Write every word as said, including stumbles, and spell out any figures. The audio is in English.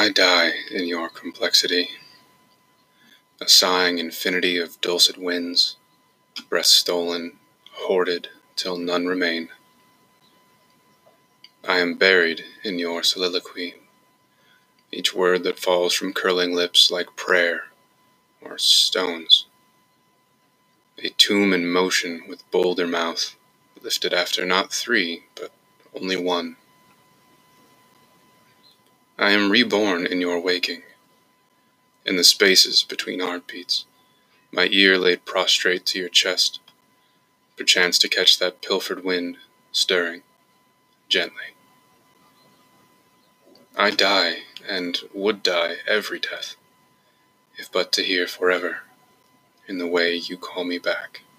I die in your complexity, a sighing infinity of dulcet winds, breath stolen, hoarded, till none remain. I am buried in your soliloquy, each word that falls from curling lips like prayer or stones. A tomb in motion with bolder mouth, lifted after not three, but only one. I am reborn in your waking, in the spaces between heartbeats, my ear laid prostrate to your chest, perchance to catch that pilfered wind, stirring, gently. I die, and would die every death, if but to hear forever, in the way you call me back.